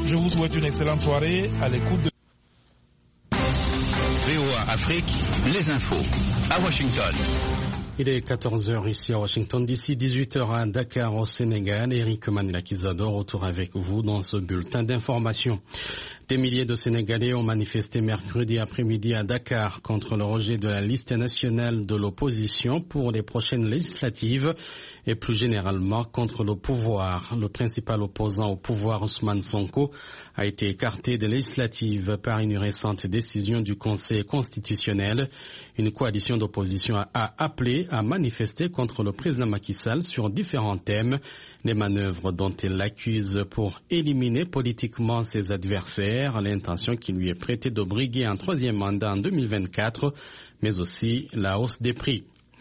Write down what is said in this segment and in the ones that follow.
Je vous souhaite une excellente soirée à l'écoute de VOA Afrique, les infos à Washington. Il est 14h ici à Washington, d'ici 18h à Dakar au Sénégal. Eric Manila-Kizador, retour avec vous dans ce bulletin d'information. Des milliers de Sénégalais ont manifesté mercredi après-midi à Dakar contre le rejet de la liste nationale de l'opposition pour les prochaines législatives et plus généralement contre le pouvoir. Le principal opposant au pouvoir, Ousmane Sonko, a été écarté des législatives par une récente décision du Conseil constitutionnel. Une coalition d'opposition a appelé à manifester contre le président Macky Sall sur différents thèmes. Les manœuvres dont il l'accuse pour éliminer politiquement ses adversaires, l'intention qui lui est prêtée de briguer un troisième mandat en 2024, mais aussi la hausse des prix.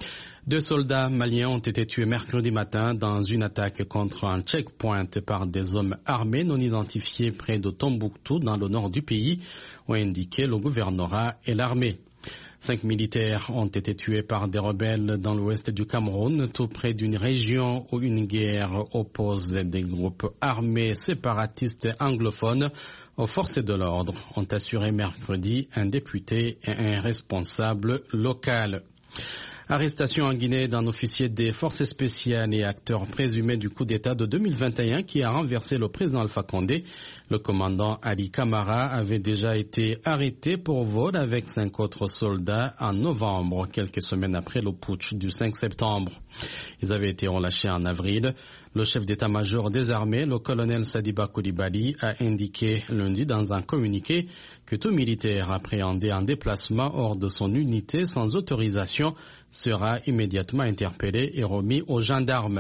2 soldats maliens ont été tués mercredi matin dans une attaque contre un checkpoint par des hommes armés non identifiés près de Tombouctou dans le nord du pays, ont indiqué le gouvernorat et l'armée. 5 militaires ont été tués par des rebelles dans l'ouest du Cameroun, tout près d'une région où une guerre oppose des groupes armés séparatistes anglophones aux forces de l'ordre, ont assuré mercredi un député et un responsable local. Arrestation en Guinée d'un officier des forces spéciales et acteur présumé du coup d'État de 2021 qui a renversé le président Alpha Condé. Le commandant Ali Camara avait déjà été arrêté pour vol avec 5 autres soldats en novembre, quelques semaines après le putsch du 5 septembre. Ils avaient été relâchés en avril. Le chef d'état-major des armées, le colonel Sadiba Coulibaly, a indiqué lundi dans un communiqué que tout militaire appréhendé en déplacement hors de son unité sans autorisation sera immédiatement interpellé et remis aux gendarmes.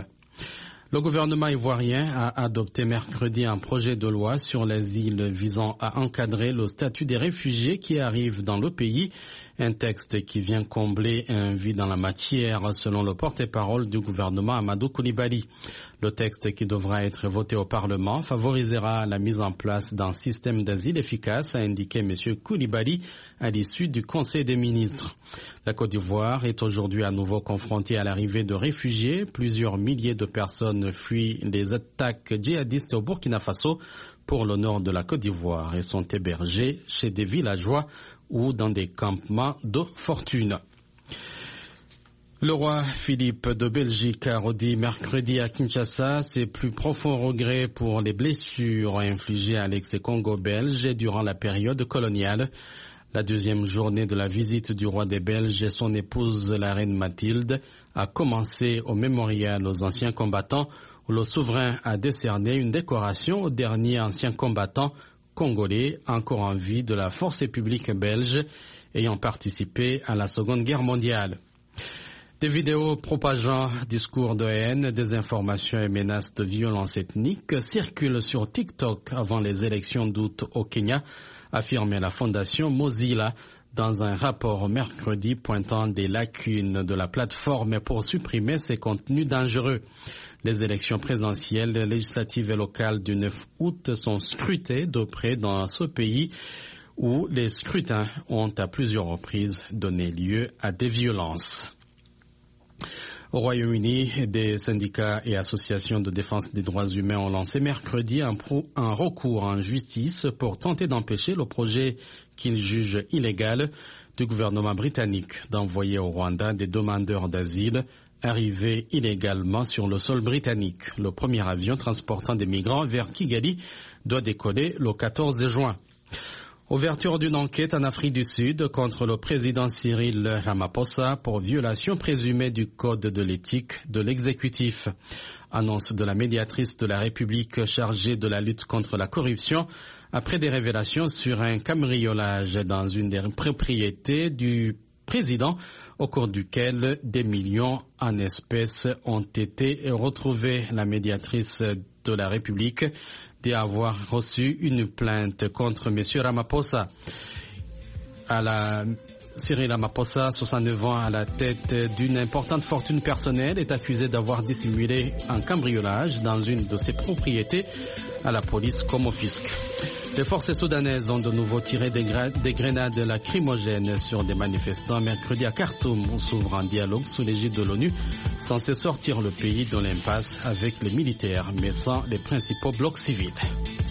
Le gouvernement ivoirien a adopté mercredi un projet de loi sur l'asile visant à encadrer le statut des réfugiés qui arrivent dans le pays. Un texte qui vient combler un vide dans la matière, selon le porte-parole du gouvernement Amadou Coulibaly. Le texte qui devra être voté au Parlement favorisera la mise en place d'un système d'asile efficace, a indiqué M. Coulibaly à l'issue du Conseil des ministres. La Côte d'Ivoire est aujourd'hui à nouveau confrontée à l'arrivée de réfugiés. Plusieurs milliers de personnes fuient les attaques djihadistes au Burkina Faso pour le nord de la Côte d'Ivoire et sont hébergés chez des villageois ou dans des campements de fortune. Le roi Philippe de Belgique a redit mercredi à Kinshasa ses plus profonds regrets pour les blessures infligées à l'ex-Congo belge durant la période coloniale. La deuxième journée de la visite du roi des Belges et son épouse, la reine Mathilde, a commencé au mémorial aux anciens combattants où le souverain a décerné une décoration au dernier ancien combattant congolais encore en vie de la force publique belge ayant participé à la Seconde Guerre mondiale. Des vidéos propageant discours de haine, désinformation et menaces de violence ethnique circulent sur TikTok avant les élections d'août au Kenya, affirmait la fondation Mozilla dans un rapport mercredi pointant des lacunes de la plateforme pour supprimer ses contenus dangereux. Les élections présidentielles, législatives et locales du 9 août sont scrutées de près dans ce pays où les scrutins ont à plusieurs reprises donné lieu à des violences. Au Royaume-Uni, des syndicats et associations de défense des droits humains ont lancé mercredi un recours en justice pour tenter d'empêcher le projet qu'ils jugent illégal du gouvernement britannique d'envoyer au Rwanda des demandeurs d'asile arrivés illégalement sur le sol britannique. Le premier avion transportant des migrants vers Kigali doit décoller le 14 juin. Ouverture d'une enquête en Afrique du Sud contre le président Cyril Ramaphosa pour violation présumée du code de l'éthique de l'exécutif. Annonce de la médiatrice de la République chargée de la lutte contre la corruption après des révélations sur un cambriolage dans une des propriétés du président au cours duquel des millions en espèces ont été retrouvés. La médiatrice de la République dit avoir reçu une plainte contre M. Ramaphosa. Cyril Ramaphosa, 69 ans, à la tête d'une importante fortune personnelle, est accusé d'avoir dissimulé un cambriolage dans une de ses propriétés à la police comme au fisc. Les forces soudanaises ont de nouveau tiré des grenades lacrymogènes sur des manifestants mercredi à Khartoum, où s'ouvre un dialogue sous l'égide de l'ONU censé sortir le pays de l'impasse avec les militaires, mais sans les principaux blocs civils.